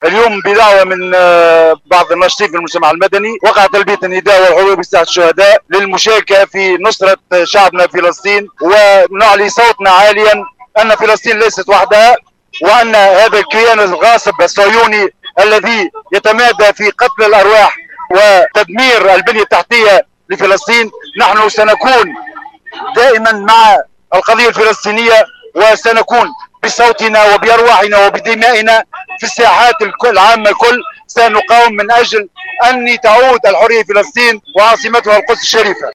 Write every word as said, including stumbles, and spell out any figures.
اليوم بدعوة من بعض الناشطين في المجتمع المدني وقع تلبية النداء والحضور بساحة الشهداء للمشاركة في نصرة شعبنا فلسطين، ونعلي صوتنا عاليا أن فلسطين ليست وحدها، وأن هذا الكيان الغاصب الصهيوني الذي يتمادى في قتل الأرواح وتدمير البنية التحتية لفلسطين، نحن سنكون دائما مع القضية الفلسطينية، وسنكون بصوتنا وبأرواحنا وبدمائنا في الساحات العامة الكل. سنقاوم من أجل أن تعود الحرية فلسطين وعاصمتها القدس الشريفة.